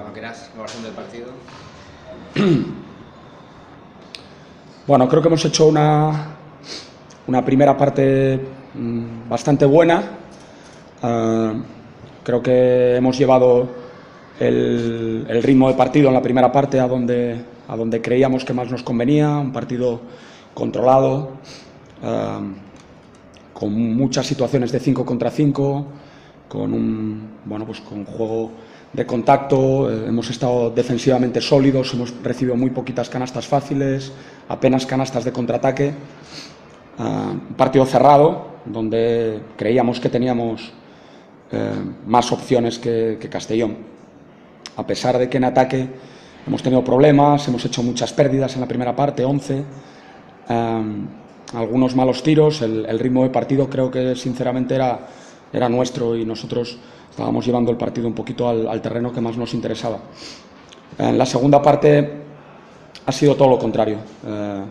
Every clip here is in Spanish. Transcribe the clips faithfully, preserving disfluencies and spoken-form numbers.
cuando quieras, evaluación del partido. Bueno, creo que hemos hecho una, una primera parte mmm, bastante buena. Uh, creo que hemos llevado el, el ritmo de partido en la primera parte a donde, a donde creíamos que más nos convenía, un partido controlado, uh, con muchas situaciones de cinco contra cinco, con un bueno, pues con juego de contacto, eh, hemos estado defensivamente sólidos, hemos recibido muy poquitas canastas fáciles, apenas canastas de contraataque, uh, un partido cerrado, donde creíamos que teníamos eh, más opciones que, que Castellón, a pesar de que en ataque hemos tenido problemas, hemos hecho muchas pérdidas en la primera parte, once, um, algunos malos tiros, el, el ritmo de partido creo que sinceramente era, era nuestro y nosotros estábamos llevando el partido un poquito al, al terreno que más nos interesaba. En la segunda parte ha sido todo lo contrario. Eh,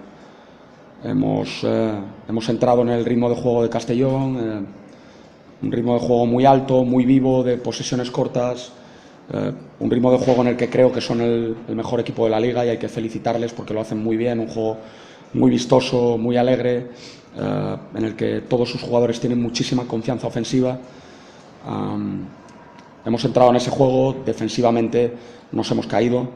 hemos, eh, hemos entrado en el ritmo de juego de Castellón, eh, un ritmo de juego muy alto, muy vivo, de posesiones cortas, eh, un ritmo de juego en el que creo que son el, el mejor equipo de la liga y hay que felicitarles porque lo hacen muy bien, un juego muy vistoso, muy alegre, eh, en el que todos sus jugadores tienen muchísima confianza ofensiva. Um, hemos entrado en ese juego, defensivamente nos hemos caído,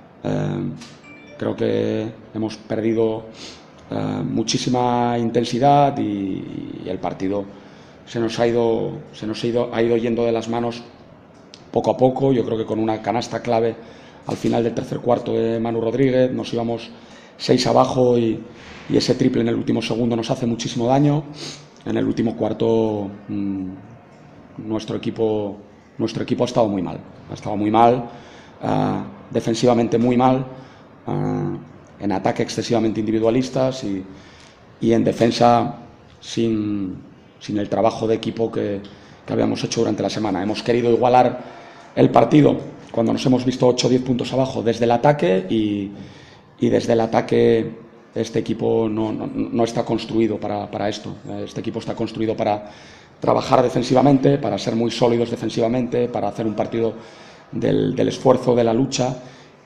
eh, creo que hemos perdido eh, muchísima intensidad y, y el partido se nos, ha ido, se nos ha, ido, ha ido yendo de las manos poco a poco. Yo creo que con una canasta clave al final del tercer cuarto de Manu Rodríguez nos íbamos seis abajo y, y ese triple en el último segundo nos hace muchísimo daño. En el último cuarto mmm, nuestro equipo nuestro equipo ha estado muy mal, ha estado muy mal, uh, defensivamente muy mal, uh, en ataque excesivamente individualistas y, y en defensa sin, sin el trabajo de equipo que, que habíamos hecho durante la semana. Hemos querido igualar el partido cuando nos hemos visto ocho o diez puntos abajo desde el ataque y, y desde el ataque este equipo no, no, no está construido para, para esto. Este equipo está construido para trabajar defensivamente, para ser muy sólidos defensivamente, para hacer un partido del, del esfuerzo, de la lucha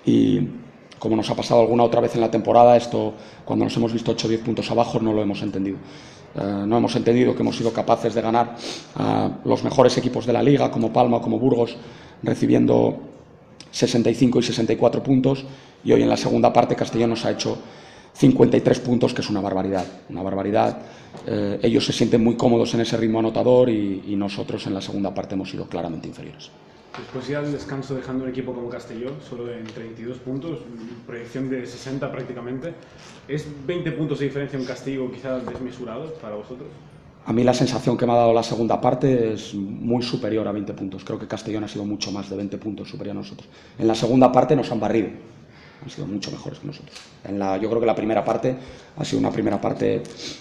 y como nos ha pasado alguna otra vez en la temporada, esto cuando nos hemos visto ocho o diez puntos abajo no lo hemos entendido. Uh, no hemos entendido que hemos sido capaces de ganar a los mejores equipos de la liga como Palma o como Burgos recibiendo sesenta y cinco y sesenta y cuatro puntos y hoy en la segunda parte Castellón nos ha hecho cincuenta y tres puntos, que es una barbaridad, una barbaridad. Eh, ellos se sienten muy cómodos en ese ritmo anotador y, y nosotros en la segunda parte hemos sido claramente inferiores. Después ya del descanso dejando un equipo como Castellón, solo en treinta y dos puntos, proyección de sesenta prácticamente, ¿es veinte puntos de diferencia un castigo quizás desmesurado para vosotros? A mí la sensación que me ha dado la segunda parte es muy superior a veinte puntos. Creo que Castellón ha sido mucho más de veinte puntos superior a nosotros. En la segunda parte nos han barrido. Han sido mucho mejores que nosotros. En la, yo creo que la primera parte ha sido una primera parte,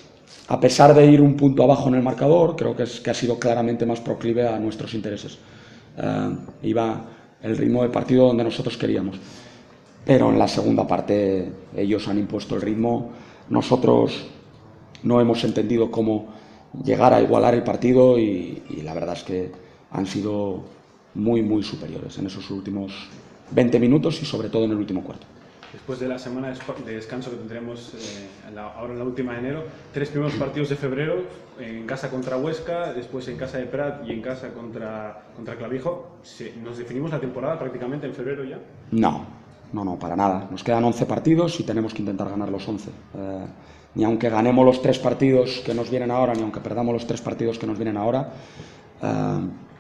a pesar de ir un punto abajo en el marcador, creo que, es, que ha sido claramente más proclive a nuestros intereses. Uh, iba el ritmo de partido donde nosotros queríamos. Pero en la segunda parte ellos han impuesto el ritmo. Nosotros no hemos entendido cómo llegar a igualar el partido y, y la verdad es que han sido muy, muy superiores en esos últimos veinte minutos y sobre todo en el último cuarto. Después de la semana de descanso que tendremos eh, en la, ahora en la última de enero, tres primeros partidos de febrero, en casa contra Huesca, después en casa de Prat y en casa contra, contra Clavijo. ¿Nos definimos la temporada prácticamente en febrero ya? No, no, no, para nada. Nos quedan once partidos y tenemos que intentar ganar los once. Eh, ni aunque ganemos los tres partidos que nos vienen ahora, ni aunque perdamos los tres partidos que nos vienen ahora, eh,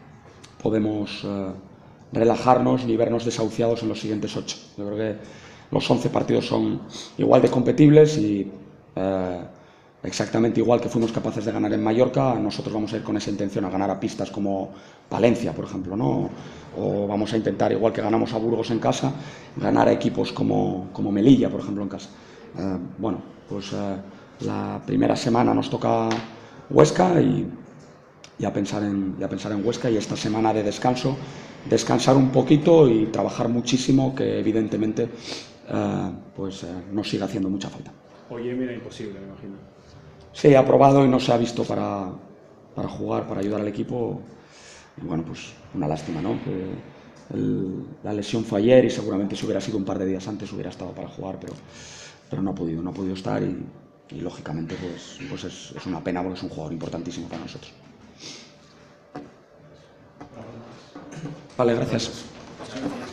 podemos eh, relajarnos ni vernos desahuciados en los siguientes ocho. Yo creo que los once partidos son igual de competibles y eh, exactamente igual que fuimos capaces de ganar en Mallorca, nosotros vamos a ir con esa intención a ganar a pistas como Palencia, por ejemplo, ¿no? O vamos a intentar, igual que ganamos a Burgos en casa, ganar a equipos como, como Melilla, por ejemplo, en casa. Eh, bueno, pues eh, la primera semana nos toca Huesca y, y, a pensar en, y a pensar en Huesca y esta semana de descanso, descansar un poquito y trabajar muchísimo, que evidentemente Uh, pues uh, nos sigue haciendo mucha falta. Oye, mira, imposible, me imagino. Sí, ha probado y no se ha visto para, para jugar, para ayudar al equipo. Y bueno, pues una lástima, ¿no? Que el, la lesión fue ayer y seguramente si hubiera sido un par de días antes hubiera estado para jugar, pero, pero no ha podido, no ha podido estar y, y lógicamente pues, pues es, es una pena porque es un jugador importantísimo para nosotros. Vale, gracias.